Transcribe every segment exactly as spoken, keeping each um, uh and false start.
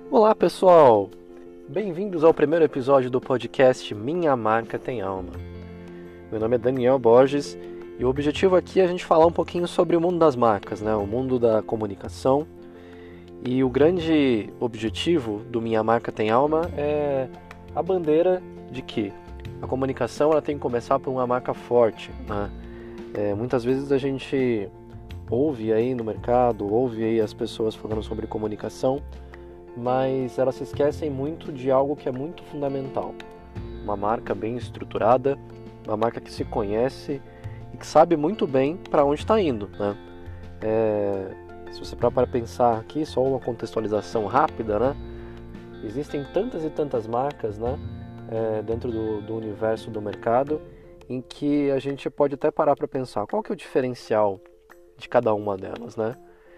Olá pessoal, bem-vindos ao primeiro episódio do podcast Minha Marca Tem Alma. Meu nome é Daniel Borges e o objetivo aqui é a gente falar um pouquinho sobre o mundo das marcas, né? O mundo da comunicação. E o grande objetivo do Minha Marca Tem Alma é a bandeira de que a comunicação ela tem que começar por uma marca forte, né? É, muitas vezes a gente ouve aí no mercado, ouve aí as pessoas falando sobre comunicação, mas elas se esquecem muito de algo que é muito fundamental. Uma marca bem estruturada, uma marca que se conhece e que sabe muito bem para onde está indo, né? É, se você parar para pensar aqui, só uma contextualização rápida, né? Existem tantas e tantas marcas, né? É, dentro do, do universo do mercado, em que a gente pode até parar para pensar qual que é o diferencial de cada uma delas, né?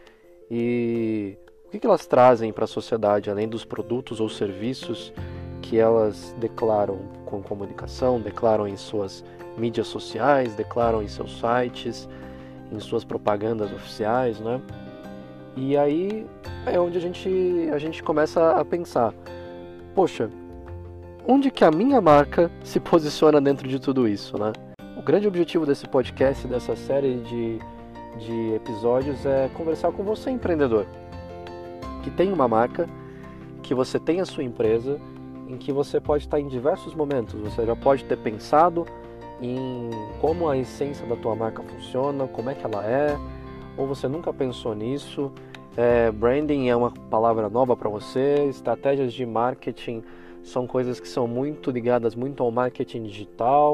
E o que, que elas trazem para a sociedade, além dos produtos ou serviços que elas declaram com comunicação, declaram em suas mídias sociais, declaram em seus sites, em suas propagandas oficiais, né? E aí é onde a gente, a gente começa a pensar, poxa, onde que a minha marca se posiciona dentro de tudo isso, né? O grande objetivo desse podcast, dessa série de, de episódios é conversar com você, empreendedor, que tem uma marca, que você tem a sua empresa, em que você pode estar em diversos momentos. Você já pode ter pensado em como a essência da tua marca funciona, como é que ela é, ou você nunca pensou nisso. É, branding é uma palavra nova para você, estratégias de marketing são coisas que são muito ligadas muito ao marketing digital,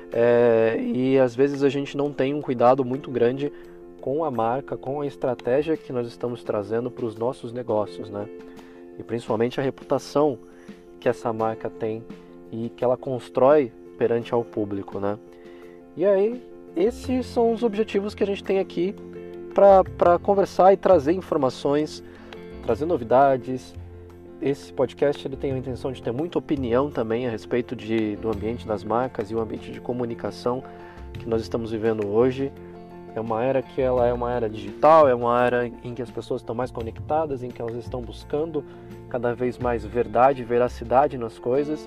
é, e às vezes a gente não tem um cuidado muito grande com a marca, com a estratégia que nós estamos trazendo para os nossos negócios, né? E principalmente a reputação que essa marca tem e que ela constrói perante ao público, né? E aí, esses são os objetivos que a gente tem aqui para conversar e trazer informações, trazer novidades. Esse podcast ele tem a intenção de ter muita opinião também a respeito de, do ambiente das marcas e o ambiente de comunicação que nós estamos vivendo hoje. É uma era que ela é uma era digital, é uma era em que as pessoas estão mais conectadas, em que elas estão buscando cada vez mais verdade, veracidade nas coisas,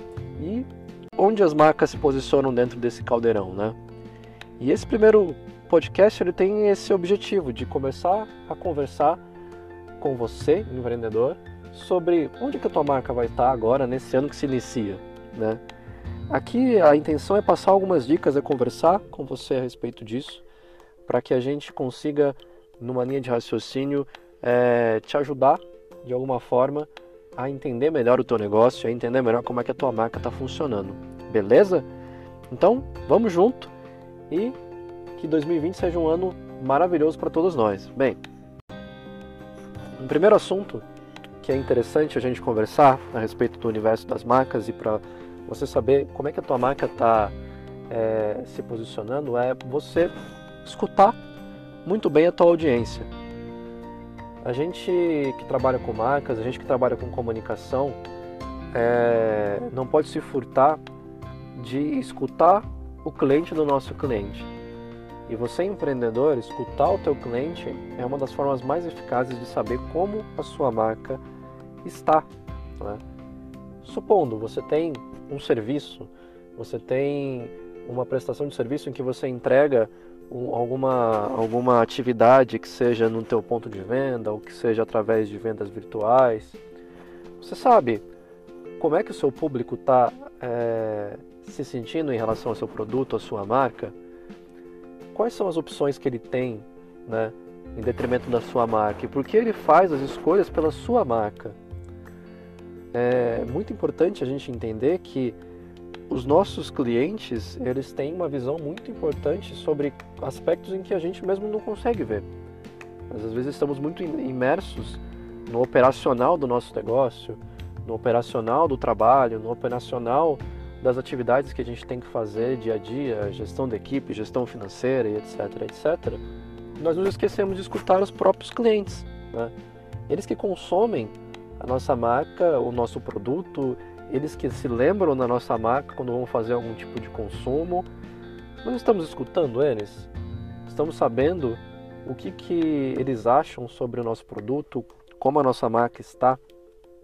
e onde as marcas se posicionam dentro desse caldeirão, né? E esse primeiro podcast ele tem esse objetivo de começar a conversar com você, empreendedor, sobre onde que a tua marca vai estar agora, nesse ano que se inicia, né? Aqui a intenção é passar algumas dicas, é conversar com você a respeito disso, para que a gente consiga, numa linha de raciocínio, é, te ajudar, de alguma forma, a entender melhor o teu negócio, a entender melhor como é que a tua marca está funcionando. Beleza? Então, vamos junto e que dois mil e vinte seja um ano maravilhoso para todos nós. Bem, um primeiro assunto que é interessante a gente conversar a respeito do universo das marcas e para você saber como é que a tua marca está é, se posicionando é você escutar muito bem a tua audiência. A gente que trabalha com marcas, a gente que trabalha com comunicação, é, não pode se furtar de escutar o cliente do nosso cliente. E você, empreendedor, escutar o teu cliente é uma das formas mais eficazes de saber como a sua marca está, né? Supondo, você tem um serviço, você tem uma prestação de serviço em que você entrega um, alguma, alguma atividade que seja no teu ponto de venda ou que seja através de vendas virtuais. Você sabe como é que o seu público está é, se sentindo em relação ao seu produto, à sua marca? Quais são as opções que ele tem, né, em detrimento da sua marca? E por que ele faz as escolhas pela sua marca? É muito importante a gente entender que os nossos clientes, eles têm uma visão muito importante sobre aspectos em que a gente mesmo não consegue ver. Mas às vezes estamos muito imersos no operacional do nosso negócio, no operacional do trabalho, no operacional das atividades que a gente tem que fazer dia a dia, gestão da equipe, gestão financeira e etc, etcétera. Nós nos esquecemos de escutar os próprios clientes, né? Eles que consomem a nossa marca, o nosso produto, eles que se lembram da nossa marca quando vão fazer algum tipo de consumo. Nós estamos escutando eles? Estamos sabendo o que, que eles acham sobre o nosso produto, como a nossa marca está?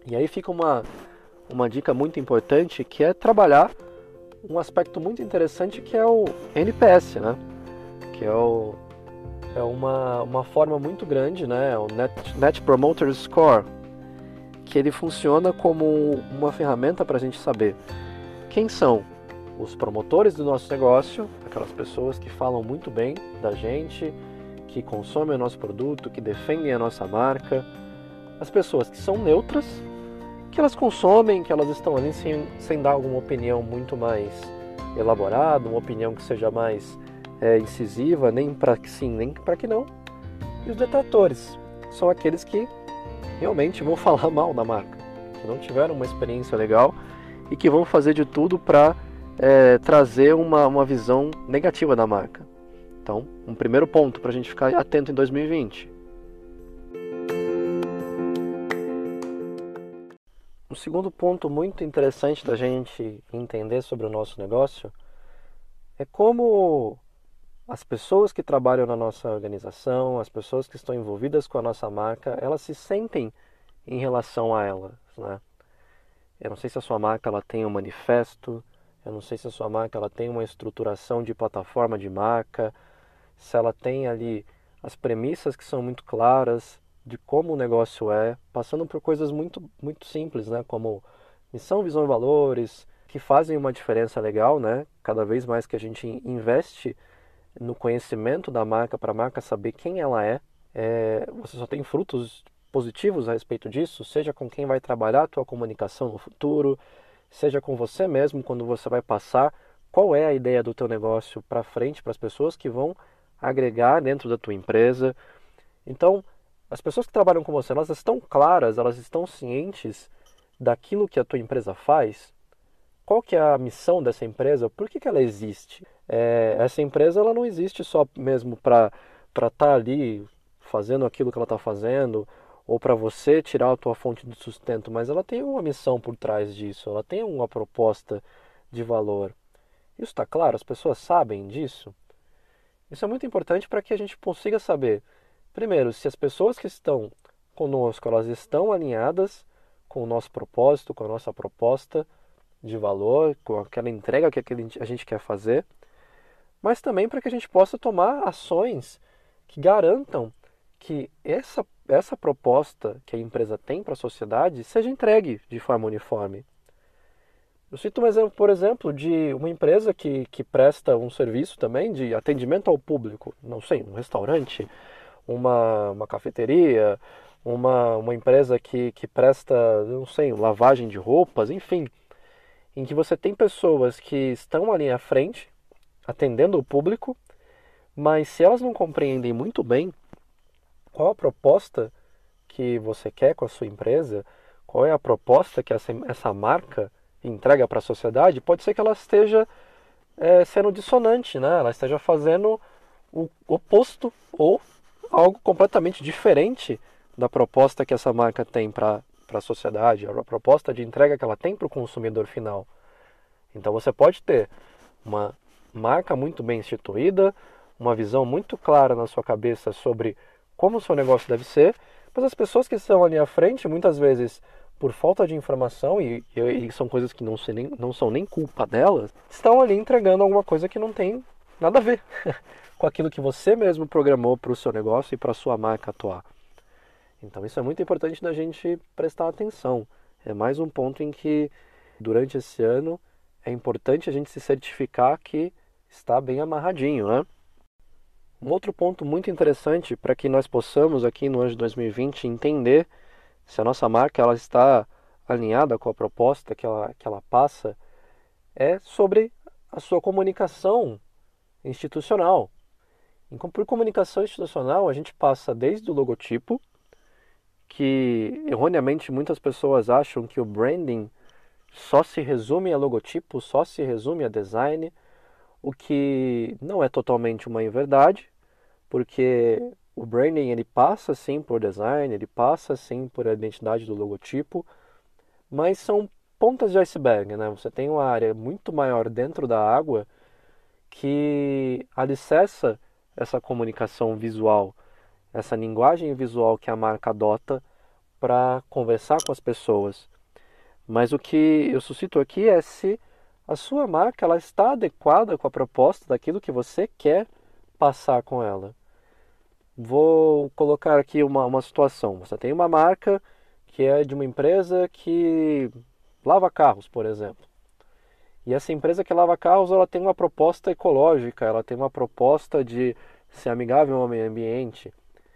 E aí fica uma, uma dica muito importante, que é trabalhar um aspecto muito interessante, que é o N P S, né? Que é, o, é uma, uma forma muito grande, né? O Net, Net Promoter Score, que ele funciona como uma ferramenta para a gente saber quem são os promotores do nosso negócio, aquelas pessoas que falam muito bem da gente, que consomem o nosso produto, que defendem a nossa marca, as pessoas que são neutras, que elas consomem, que elas estão ali sem, sem dar alguma opinião muito mais elaborada, uma opinião que seja mais é, incisiva, nem para que sim, nem para que não. E os detratores são aqueles que realmente vão falar mal da marca, que não tiveram uma experiência legal e que vão fazer de tudo para é, trazer uma, uma visão negativa da marca. Então, um primeiro ponto para a gente ficar atento em dois mil e vinte. Um segundo ponto muito interessante da gente entender sobre o nosso negócio é como as pessoas que trabalham na nossa organização, as pessoas que estão envolvidas com a nossa marca, elas se sentem em relação a elas, né? Eu não sei se a sua marca ela tem um manifesto, eu não sei se a sua marca ela tem uma estruturação de plataforma de marca, se ela tem ali as premissas que são muito claras de como o negócio é, passando por coisas muito, muito simples, né? Como missão, visão e valores, que fazem uma diferença legal, né? Cada vez mais que a gente investe no conhecimento da marca, para a marca saber quem ela é, é, você só tem frutos positivos a respeito disso, seja com quem vai trabalhar a tua comunicação no futuro, seja com você mesmo quando você vai passar qual é a ideia do teu negócio para frente, para as pessoas que vão agregar dentro da tua empresa. Então, as pessoas que trabalham com você, elas estão claras, elas estão cientes daquilo que a tua empresa faz? Qual que é a missão dessa empresa? Por que que ela existe? É, essa empresa ela não existe só mesmo para para estar ali fazendo aquilo que ela está fazendo, ou para você tirar a tua fonte de sustento, mas ela tem uma missão por trás disso, ela tem uma proposta de valor. Isso está claro? As pessoas sabem disso? Isso é muito importante para que a gente consiga saber, primeiro, se as pessoas que estão conosco, elas estão alinhadas com o nosso propósito, com a nossa proposta de valor, com aquela entrega que a gente quer fazer, mas também para que a gente possa tomar ações que garantam que essa, essa proposta que a empresa tem para a sociedade seja entregue de forma uniforme. Eu cito um exemplo, por exemplo, de uma empresa que, que presta um serviço também de atendimento ao público, não sei, um restaurante, uma, uma cafeteria, uma, uma empresa que, que presta, não sei, lavagem de roupas, enfim, em que você tem pessoas que estão ali à frente, atendendo o público, mas se elas não compreendem muito bem qual a proposta que você quer com a sua empresa, qual é a proposta que essa, essa marca entrega para a sociedade, pode ser que ela esteja é, sendo dissonante, né? Ela esteja fazendo o oposto ou algo completamente diferente da proposta que essa marca tem para para a sociedade, a proposta de entrega que ela tem para o consumidor final. Então você pode ter uma marca muito bem instituída, uma visão muito clara na sua cabeça sobre como o seu negócio deve ser, mas as pessoas que estão ali à frente, muitas vezes por falta de informação, e, e, e são coisas que não, se nem, não são nem culpa delas, estão ali entregando alguma coisa que não tem nada a ver com aquilo que você mesmo programou para o seu negócio e para a sua marca atuar. Então isso é muito importante da gente prestar atenção. É mais um ponto em que, durante esse ano, é importante a gente se certificar que está bem amarradinho, né? Um outro ponto muito interessante para que nós possamos aqui no ano de dois mil e vinte entender se a nossa marca ela está alinhada com a proposta que ela, que ela passa é sobre a sua comunicação institucional. E por comunicação institucional a gente passa desde o logotipo, que erroneamente muitas pessoas acham que o branding só se resume a logotipo, só se resume a design, o que não é totalmente uma verdade, porque o branding ele passa sim por design, ele passa sim por a identidade do logotipo, mas são pontas de iceberg, né? Você tem uma área muito maior dentro da água que alicerça essa comunicação visual, essa linguagem visual que a marca adota para conversar com as pessoas. Mas o que eu suscito aqui é se a sua marca ela está adequada com a proposta daquilo que você quer passar com ela. Vou colocar aqui uma, uma situação. Você tem uma marca que é de uma empresa que lava carros, por exemplo. E essa empresa que lava carros, ela tem uma proposta ecológica, ela tem uma proposta de ser amigável ao meio ambiente.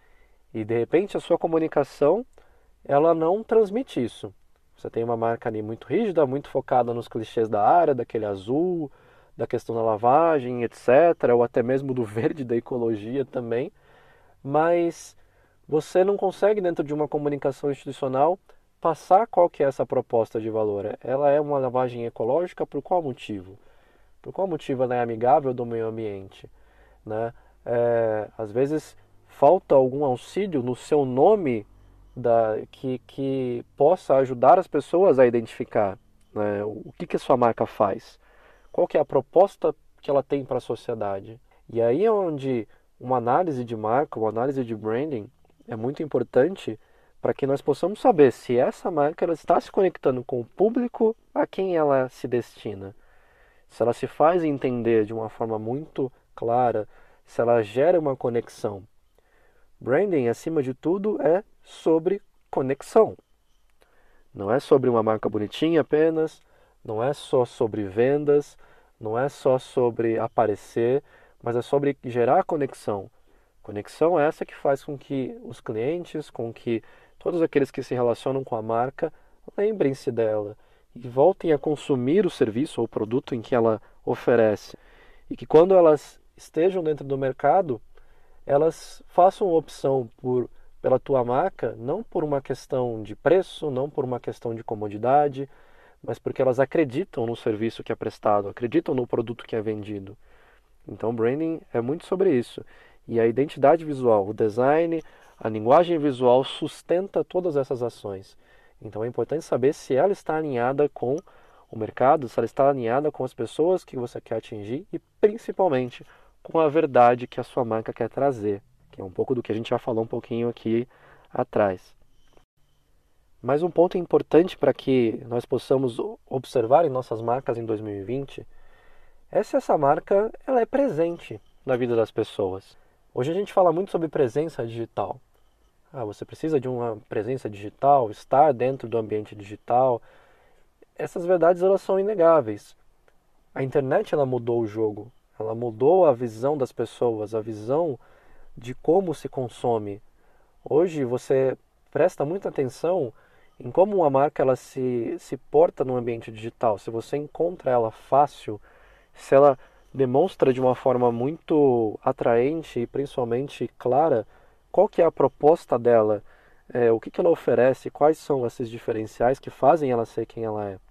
E de repente a sua comunicação, ela não transmite isso. Você tem uma marca ali muito rígida, muito focada nos clichês da área, daquele azul, da questão da lavagem, etcétera, ou até mesmo do verde, da ecologia também. Mas você não consegue, dentro de uma comunicação institucional, passar qual que é essa proposta de valor. Ela é uma lavagem ecológica por qual motivo? Por qual motivo ela é amigável do meio ambiente? Né? É, às vezes falta algum auxílio no seu nome da, que, que possa ajudar as pessoas a identificar, né? O que, que a sua marca faz. Qual que é a proposta que ela tem para a sociedade. E aí é onde uma análise de marca, uma análise de branding é muito importante para que nós possamos saber se essa marca ela está se conectando com o público a quem ela se destina. Se ela se faz entender de uma forma muito clara, se ela gera uma conexão. Branding, acima de tudo, é sobre conexão. Não é sobre uma marca bonitinha apenas, não é só sobre vendas, não é só sobre aparecer, mas é sobre gerar conexão. Conexão é essa que faz com que os clientes, com que todos aqueles que se relacionam com a marca, lembrem-se dela e voltem a consumir o serviço ou o produto em que ela oferece. E que quando elas estejam dentro do mercado, elas façam opção por, pela tua marca, não por uma questão de preço, não por uma questão de comodidade, mas porque elas acreditam no serviço que é prestado, acreditam no produto que é vendido. Então, branding é muito sobre isso. E a identidade visual, o design, a linguagem visual sustenta todas essas ações. Então, é importante saber se ela está alinhada com o mercado, se ela está alinhada com as pessoas que você quer atingir e, principalmente, com a verdade que a sua marca quer trazer, que é um pouco do que a gente já falou um pouquinho aqui atrás. Mas um ponto importante para que nós possamos observar em nossas marcas em dois mil e vinte é se essa marca ela é presente na vida das pessoas. Hoje a gente fala muito sobre presença digital. Ah, você precisa de uma presença digital, estar dentro do ambiente digital. Essas verdades elas são inegáveis. A internet ela mudou o jogo, ela mudou a visão das pessoas, a visão de como se consome. Hoje você presta muita atenção em como uma marca ela se, se porta no ambiente digital. Se você encontra ela fácil, se ela demonstra de uma forma muito atraente e principalmente clara qual que é a proposta dela, é, o que, que ela oferece, quais são esses diferenciais que fazem ela ser quem ela é.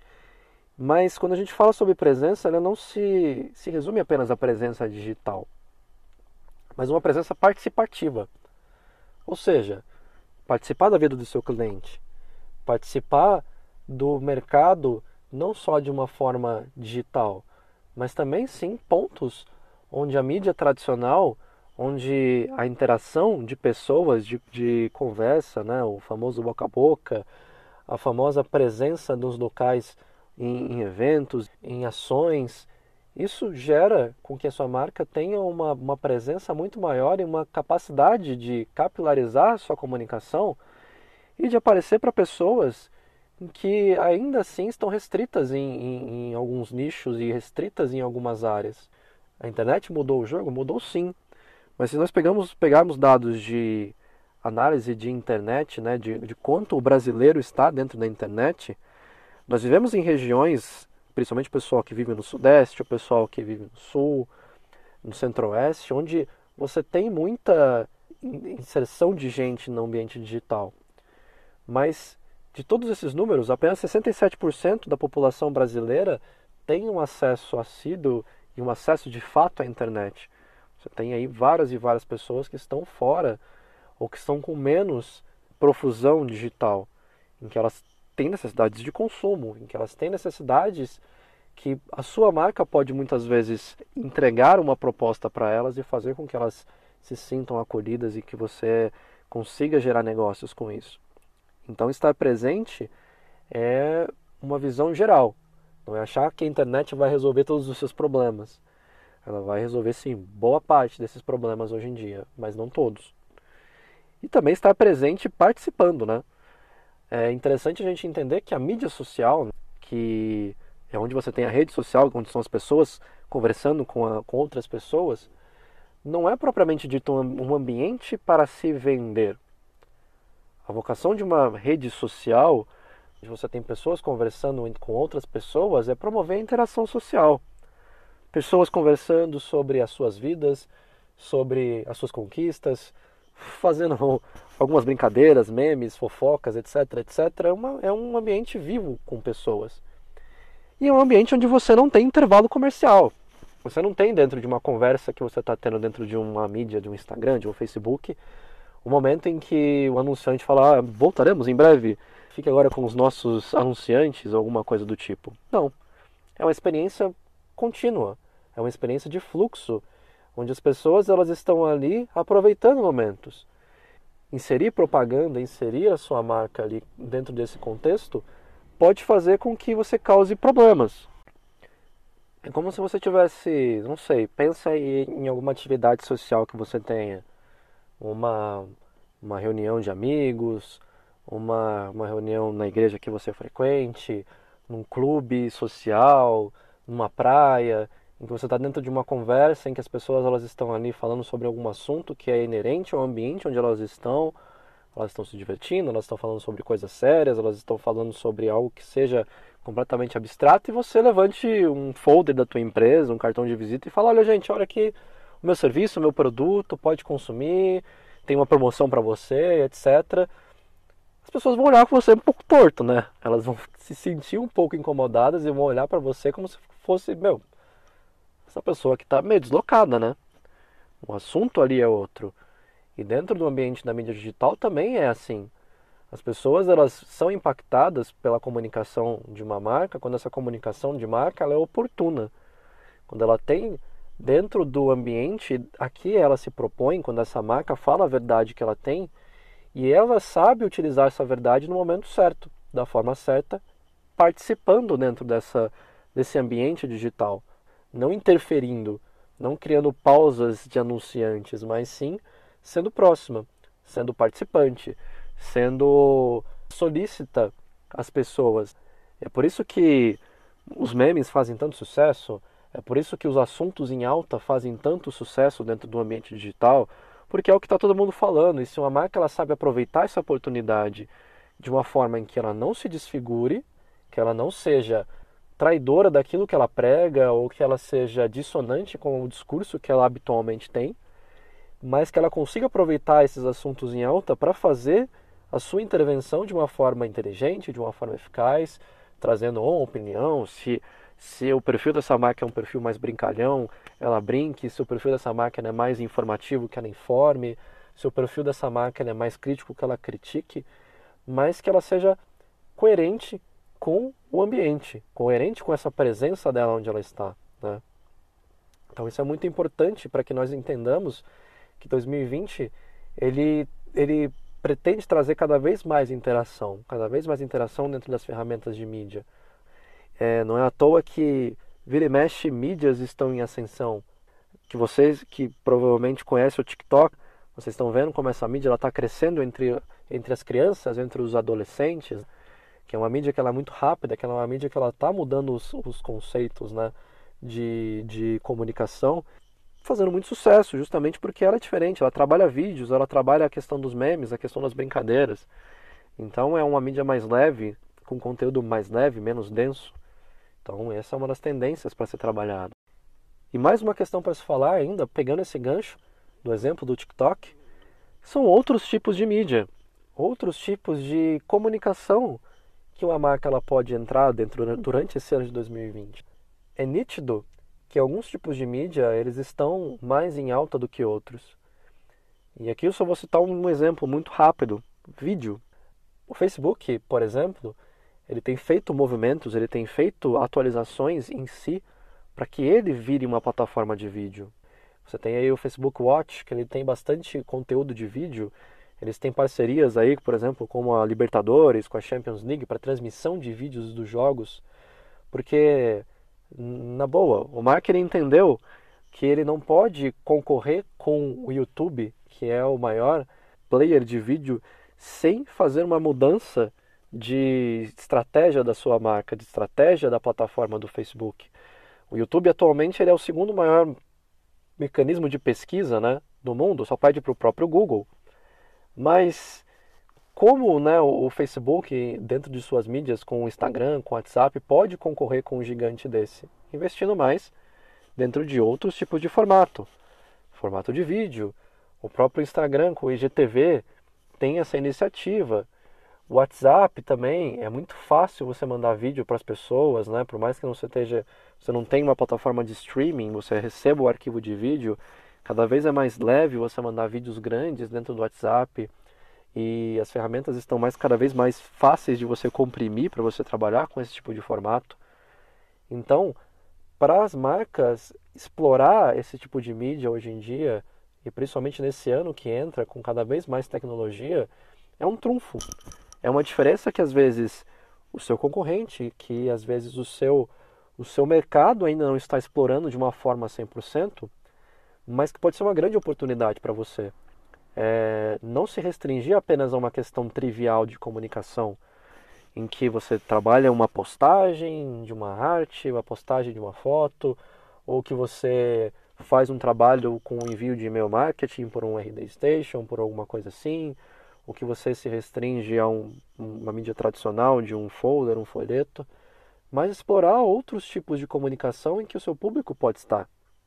Mas quando a gente fala sobre presença, ela não se, se resume apenas à presença digital, mas uma presença participativa. Ou seja, participar da vida do seu cliente, participar do mercado não só de uma forma digital, mas também sim pontos onde a mídia tradicional, onde a interação de pessoas, de, de conversa, né, o famoso boca a boca, a famosa presença nos locais em, em eventos, em ações, isso gera com que a sua marca tenha uma, uma presença muito maior e uma capacidade de capilarizar a sua comunicação e de aparecer para pessoas que ainda assim estão restritas em, em, em alguns nichos e restritas em algumas áreas. A internet mudou o jogo? Mudou sim. Mas se nós pegamos, pegarmos dados de análise de internet, né, de, de quanto o brasileiro está dentro da internet, nós vivemos em regiões, principalmente o pessoal que vive no Sudeste, o pessoal que vive no Sul, no Centro-Oeste, onde você tem muita inserção de gente no ambiente digital. Mas de todos esses números, apenas sessenta e sete por cento da população brasileira tem um acesso assíduo e um acesso de fato à internet. Você tem aí várias e várias pessoas que estão fora ou que estão com menos profusão digital, em que elas têm necessidades de consumo, em que elas têm necessidades que a sua marca pode muitas vezes entregar uma proposta para elas e fazer com que elas se sintam acolhidas e que você consiga gerar negócios com isso. Então, estar presente é uma visão geral. Não é achar que a internet vai resolver todos os seus problemas. Ela vai resolver, sim, boa parte desses problemas hoje em dia, mas não todos. E também estar presente participando, né? É interessante a gente entender que a mídia social, que é onde você tem a rede social, onde são as pessoas conversando com, a, com outras pessoas, não é propriamente dito um ambiente para se vender. A vocação de uma rede social, onde você tem pessoas conversando com outras pessoas, é promover a interação social. Pessoas conversando sobre as suas vidas, sobre as suas conquistas, fazendo algumas brincadeiras, memes, fofocas, etc, etc. É, uma, é um ambiente vivo com pessoas. E é um ambiente onde você não tem intervalo comercial. Você não tem dentro de uma conversa que você está tendo dentro de uma mídia, de um Instagram, de um Facebook, o momento em que o anunciante fala, ah, voltaremos em breve, fique agora com os nossos anunciantes, ou alguma coisa do tipo. Não. É uma experiência contínua. É uma experiência de fluxo, onde as pessoas elas estão ali aproveitando momentos. Inserir propaganda, inserir a sua marca ali dentro desse contexto, pode fazer com que você cause problemas. É como se você tivesse, não sei, pensa aí em alguma atividade social que você tenha. Uma, uma reunião de amigos, uma, uma reunião na igreja que você frequente, num clube social, numa praia, em que você está dentro de uma conversa em que as pessoas elas estão ali falando sobre algum assunto que é inerente ao ambiente onde elas estão, elas estão se divertindo, elas estão falando sobre coisas sérias, elas estão falando sobre algo que seja completamente abstrato, e você levante um folder da tua empresa, um cartão de visita e fala, olha gente, olha aqui o meu serviço, o meu produto, pode consumir, tem uma promoção para você, etcétera. As pessoas vão olhar com você um pouco torto, né? Elas vão se sentir um pouco incomodadas e vão olhar para você como se fosse, meu, essa pessoa que está meio deslocada, né? O assunto ali é outro. E dentro do ambiente da mídia digital também é assim. As pessoas elas são impactadas pela comunicação de uma marca quando essa comunicação de marca ela é oportuna. Quando ela tem dentro do ambiente a que ela se propõe, quando essa marca fala a verdade que ela tem, e ela sabe utilizar essa verdade no momento certo, da forma certa, participando dentro dessa, desse ambiente digital. Não interferindo, não criando pausas de anunciantes, mas sim sendo próxima, sendo participante, sendo solícita às pessoas. É por isso que os memes fazem tanto sucesso, é por isso que os assuntos em alta fazem tanto sucesso dentro do ambiente digital, porque é o que está todo mundo falando. E se uma marca ela sabe aproveitar essa oportunidade de uma forma em que ela não se desfigure, que ela não seja traidora daquilo que ela prega ou que ela seja dissonante com o discurso que ela habitualmente tem, mas que ela consiga aproveitar esses assuntos em alta para fazer a sua intervenção de uma forma inteligente, de uma forma eficaz, trazendo uma opinião, se, se o perfil dessa marca é um perfil mais brincalhão, ela brinque, se o perfil dessa marca é mais informativo, que ela informe, se o perfil dessa marca é mais crítico, que ela critique, mas que ela seja coerente com o ambiente, coerente com essa presença dela onde ela está, né? Então isso é muito importante para que nós entendamos que dois mil e vinte ele, ele pretende trazer cada vez mais interação, cada vez mais interação dentro das ferramentas de mídia. É, não é à toa que vira e mexe mídias estão em ascensão. Que vocês que provavelmente conhecem o TikTok, vocês estão vendo como essa mídia está crescendo entre, entre as crianças, entre os adolescentes, que é uma mídia que ela é muito rápida, que ela é uma mídia que ela está mudando os, os conceitos, né, de, de comunicação, fazendo muito sucesso, justamente porque ela é diferente, ela trabalha vídeos, ela trabalha a questão dos memes, a questão das brincadeiras. Então é uma mídia mais leve, com conteúdo mais leve, menos denso. Então essa é uma das tendências para ser trabalhada. E mais uma questão para se falar ainda, pegando esse gancho do exemplo do TikTok, são outros tipos de mídia, outros tipos de comunicação que uma marca ela pode entrar dentro durante esse ano de dois mil e vinte. É nítido que alguns tipos de mídia eles estão mais em alta do que outros. E aqui eu só vou citar um exemplo muito rápido, vídeo. O Facebook, por exemplo, ele tem feito movimentos, ele tem feito atualizações em si para que ele vire uma plataforma de vídeo. Você tem aí o Facebook Watch, que ele tem bastante conteúdo de vídeo, Eles têm parcerias aí, por exemplo, como a Libertadores, com a Champions League, para transmissão de vídeos dos jogos, porque, na boa, o marketing entendeu que ele não pode concorrer com o YouTube, que é o maior player de vídeo, sem fazer uma mudança de estratégia da sua marca, de estratégia da plataforma do Facebook. O YouTube atualmente ele é o segundo maior mecanismo de pesquisa, né, do mundo, só perde para o próprio Google. Mas como, né, o Facebook, dentro de suas mídias, com o Instagram, com o WhatsApp, pode concorrer com um gigante desse? Investindo mais dentro de outros tipos de formato. Formato de vídeo. O próprio Instagram com o I G T V tem essa iniciativa. O WhatsApp também, é muito fácil você mandar vídeo para as pessoas, né? Por mais que não você, esteja, você não tenha uma plataforma de streaming, você receba o arquivo de vídeo, cada vez é mais leve você mandar vídeos grandes dentro do WhatsApp e as ferramentas estão mais, cada vez mais fáceis de você comprimir para você trabalhar com esse tipo de formato. Então, para as marcas explorar esse tipo de mídia hoje em dia, e principalmente nesse ano que entra com cada vez mais tecnologia, é um trunfo. É uma diferença que às vezes o seu concorrente, que às vezes o seu, o seu mercado ainda não está explorando de uma forma cem por cento, mas que pode ser uma grande oportunidade para você. É, não se restringir apenas a uma questão trivial de comunicação, em que você trabalha uma postagem de uma arte, uma postagem de uma foto, ou que você faz um trabalho com o envio de e-mail marketing por um R D Station, por alguma coisa assim, ou que você se restringe a um, uma mídia tradicional de um folder, um folheto, mas explorar outros tipos de comunicação em que o seu público pode estar.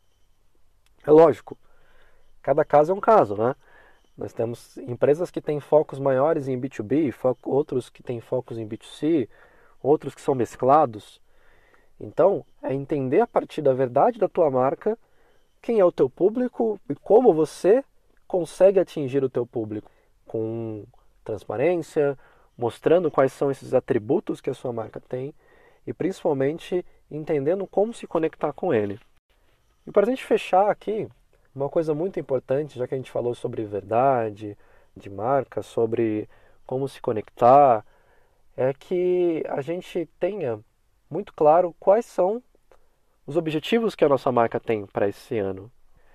É lógico, cada caso é um caso, né? Nós temos empresas que têm focos maiores em B dois B, outros que têm focos em B dois C, outros que são mesclados. Então, é entender a partir da verdade da tua marca quem é o teu público e como você consegue atingir o teu público. Com transparência, mostrando quais são esses atributos que a sua marca tem e principalmente entendendo como se conectar com ele. E para a gente fechar aqui, uma coisa muito importante, já que a gente falou sobre verdade de marca, sobre como se conectar, é que a gente tenha muito claro quais são os objetivos que a nossa marca tem para esse ano.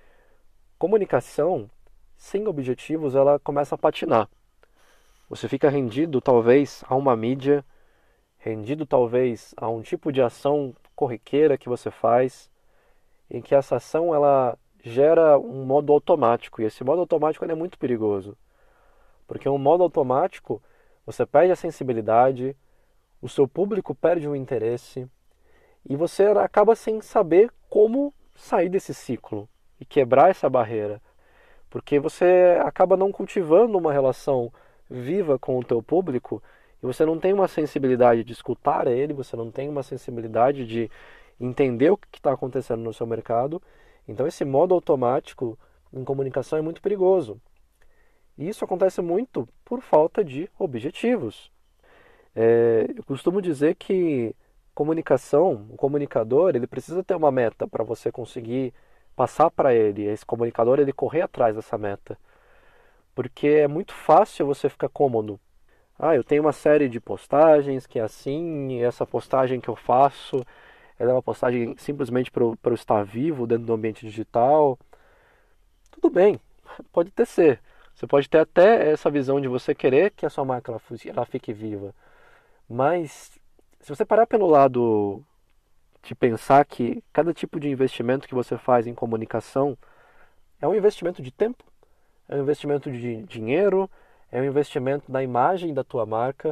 Comunicação sem objetivos, ela começa a patinar. Você fica rendido talvez a uma mídia, rendido talvez a um tipo de ação corriqueira que você faz, em que essa ação ela gera um modo automático, e esse modo automático ele é muito perigoso, porque um modo automático você perde a sensibilidade, o seu público perde o interesse e você acaba sem saber como sair desse ciclo e quebrar essa barreira, porque você acaba não cultivando uma relação viva com o teu público e você não tem uma sensibilidade de escutar ele, você não tem uma sensibilidade de entender o que está acontecendo no seu mercado. Então esse modo automático em comunicação é muito perigoso. E isso acontece muito por falta de objetivos. É, eu costumo dizer que comunicação, o comunicador, ele precisa ter uma meta para você conseguir passar para ele. Esse comunicador, ele correr atrás dessa meta. Porque é muito fácil você ficar cômodo. Ah, eu tenho uma série de postagens que é assim, e essa postagem que eu faço ela é uma postagem simplesmente para eu estar vivo dentro do ambiente digital. Tudo bem, pode ter ser. Você pode ter até essa visão de você querer que a sua marca ela, ela fique viva. Mas se você parar pelo lado de pensar que cada tipo de investimento que você faz em comunicação é um investimento de tempo, é um investimento de dinheiro, é um investimento na imagem da tua marca.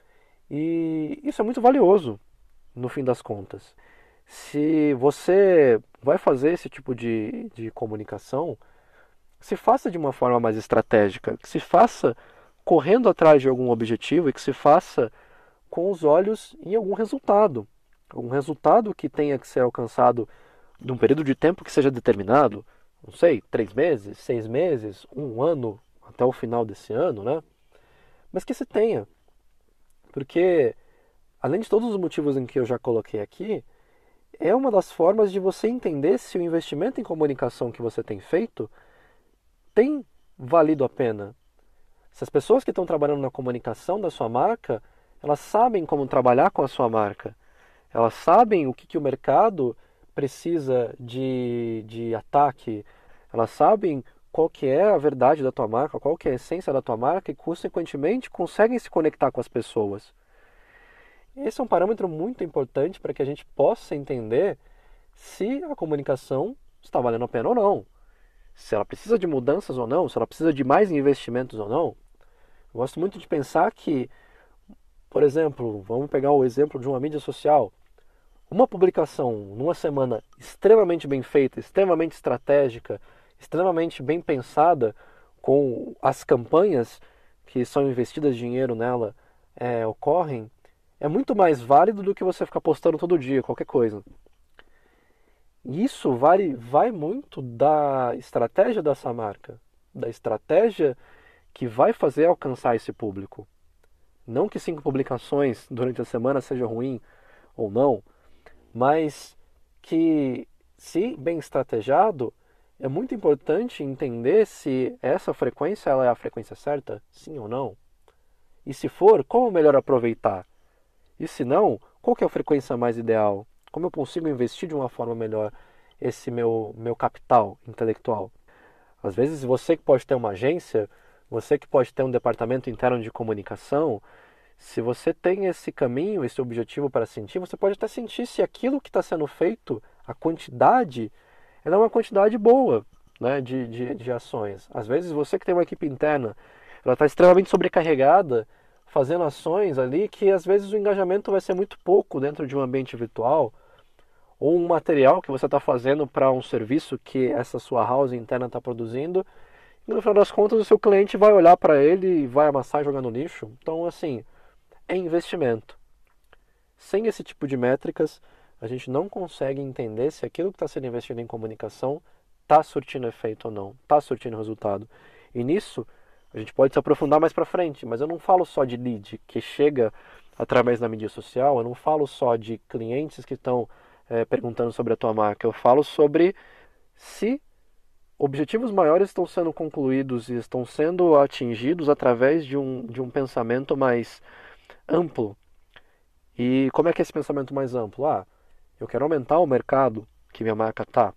E isso é muito valioso, no fim das contas. Se você vai fazer esse tipo de, de comunicação, se faça de uma forma mais estratégica, que se faça correndo atrás de algum objetivo e que se faça com os olhos em algum resultado. Um resultado que tenha que ser alcançado num período de tempo que seja determinado, não sei, três meses, seis meses, um ano, até o final desse ano, né? Mas que se tenha. Porque, além de todos os motivos em que eu já coloquei aqui, é uma das formas de você entender se o investimento em comunicação que você tem feito tem valido a pena. Se as pessoas que estão trabalhando na comunicação da sua marca, elas sabem como trabalhar com a sua marca. Elas sabem o que, que o mercado precisa de, de ataque. Elas sabem qual que é a verdade da tua marca, qual que é a essência da tua marca e, consequentemente, conseguem se conectar com as pessoas. Esse é um parâmetro muito importante para que a gente possa entender se a comunicação está valendo a pena ou não. Se ela precisa de mudanças ou não, se ela precisa de mais investimentos ou não. Eu gosto muito de pensar que, por exemplo, vamos pegar o exemplo de uma mídia social. Uma publicação numa semana extremamente bem feita, extremamente estratégica, extremamente bem pensada, com as campanhas que são investidas dinheiro nela é, ocorrem, é muito mais válido do que você ficar postando todo dia, qualquer coisa. E isso vai, vai muito da estratégia dessa marca, da estratégia que vai fazer alcançar esse público. Não que cinco publicações durante a semana seja ruim ou não, mas que, se bem estrategiado, é muito importante entender se essa frequência ela é a frequência certa, sim ou não. E se for, como melhor aproveitar? E se não, qual que é a frequência mais ideal? Como eu consigo investir de uma forma melhor esse meu, meu capital intelectual? Às vezes você que pode ter uma agência, você que pode ter um departamento interno de comunicação, se você tem esse caminho, esse objetivo para sentir, você pode até sentir se aquilo que está sendo feito, a quantidade, ela é uma quantidade boa, né, de, de, de ações. Às vezes você que tem uma equipe interna, ela está extremamente sobrecarregada, fazendo ações ali que às vezes o engajamento vai ser muito pouco dentro de um ambiente virtual, ou um material que você está fazendo para um serviço que essa sua house interna está produzindo, e no final das contas o seu cliente vai olhar para ele e vai amassar e jogar no lixo. Então, assim, é investimento. Sem esse tipo de métricas, a gente não consegue entender se aquilo que está sendo investido em comunicação está surtindo efeito ou não, está surtindo resultado. E nisso, a gente pode se aprofundar mais para frente, mas eu não falo só de lead que chega através da mídia social, eu não falo só de clientes que estão é, perguntando sobre a tua marca, eu falo sobre se objetivos maiores estão sendo concluídos e estão sendo atingidos através de um, de um pensamento mais amplo. E como é que é esse pensamento mais amplo? Ah, eu quero aumentar o mercado que minha marca está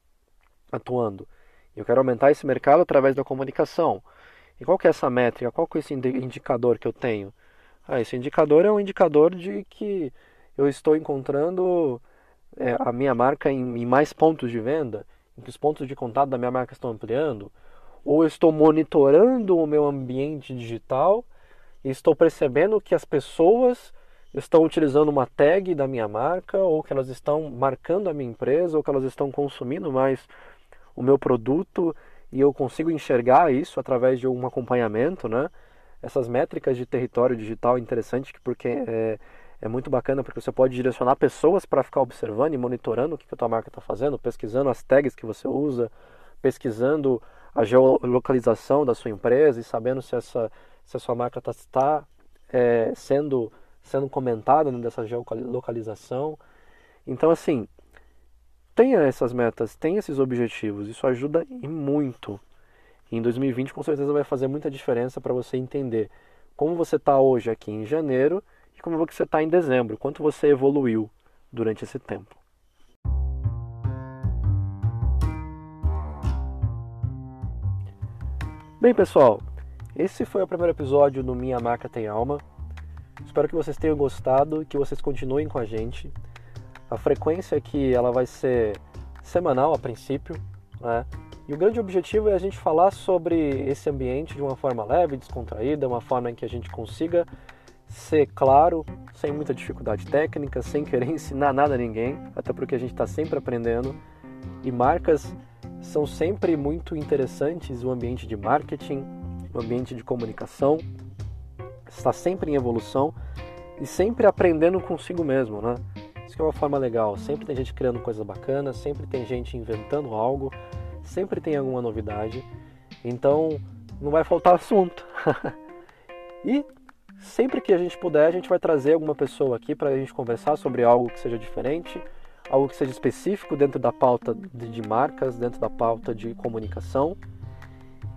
atuando. Eu quero aumentar esse mercado através da comunicação. E qual que é essa métrica? Qual que é esse indicador que eu tenho? Ah, esse indicador é um indicador de que eu estou encontrando é, a minha marca em, em mais pontos de venda, em que os pontos de contato da minha marca estão ampliando, ou eu estou monitorando o meu ambiente digital e estou percebendo que as pessoas estão utilizando uma tag da minha marca, ou que elas estão marcando a minha empresa, ou que elas estão consumindo mais o meu produto, e eu consigo enxergar isso através de um acompanhamento, né? Essas métricas de território digital é interessante, porque é, é muito bacana, porque você pode direcionar pessoas para ficar observando e monitorando o que a tua marca está fazendo, pesquisando as tags que você usa, pesquisando a geolocalização da sua empresa e sabendo se, essa, se a sua marca está tá, é, sendo, sendo comentada dessa geolocalização. Então, assim, tenha essas metas, tenha esses objetivos, isso ajuda e muito. E em dois mil e vinte, com certeza, vai fazer muita diferença para você entender como você está hoje aqui em janeiro e como você está em dezembro, quanto você evoluiu durante esse tempo. Bem, pessoal, esse foi o primeiro episódio do Minha Marca Tem Alma. Espero que vocês tenham gostado e que vocês continuem com a gente. A frequência aqui ela vai ser semanal a princípio, né? E o grande objetivo é a gente falar sobre esse ambiente de uma forma leve, descontraída, uma forma em que a gente consiga ser claro, sem muita dificuldade técnica, sem querer ensinar nada a ninguém, até porque a gente está sempre aprendendo. E marcas são sempre muito interessantes, o ambiente de marketing, o ambiente de comunicação está sempre em evolução e sempre aprendendo consigo mesmo, né? Isso que é uma forma legal, sempre tem gente criando coisas bacanas, sempre tem gente inventando algo, sempre tem alguma novidade, então não vai faltar assunto. E sempre que a gente puder, a gente vai trazer alguma pessoa aqui para a gente conversar sobre algo que seja diferente, algo que seja específico dentro da pauta de marcas, dentro da pauta de comunicação.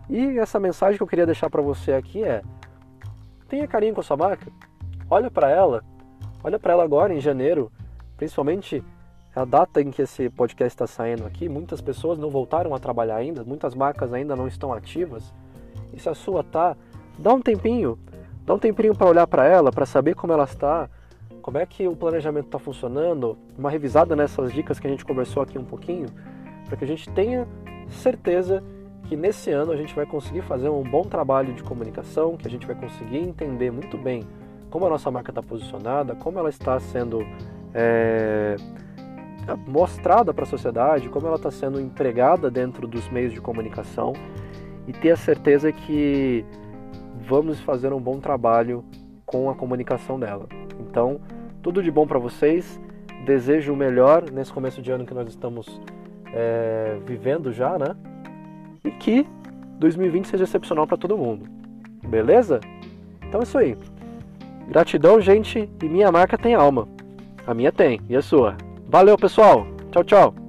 E essa mensagem que eu queria deixar para você aqui é: tenha carinho com a sua marca, olha para ela, olha para ela agora em janeiro, principalmente a data em que esse podcast está saindo aqui, muitas pessoas não voltaram a trabalhar ainda, muitas marcas ainda não estão ativas, e se a sua tá, dá um tempinho, dá um tempinho para olhar para ela, para saber como ela está, como é que o planejamento está funcionando, uma revisada nessas dicas que a gente conversou aqui um pouquinho, para que a gente tenha certeza que nesse ano a gente vai conseguir fazer um bom trabalho de comunicação, que a gente vai conseguir entender muito bem como a nossa marca está posicionada, como ela está sendo é, mostrada para a sociedade, como ela está sendo empregada dentro dos meios de comunicação, e ter a certeza que vamos fazer um bom trabalho com a comunicação dela. Então, tudo de bom para vocês, desejo o melhor nesse começo de ano que nós estamos é, vivendo já, né? E que dois mil e vinte seja excepcional para todo mundo. Beleza? Então é isso aí. Gratidão, gente, e minha marca tem alma. A minha tem, e a sua. Valeu, pessoal. Tchau, tchau.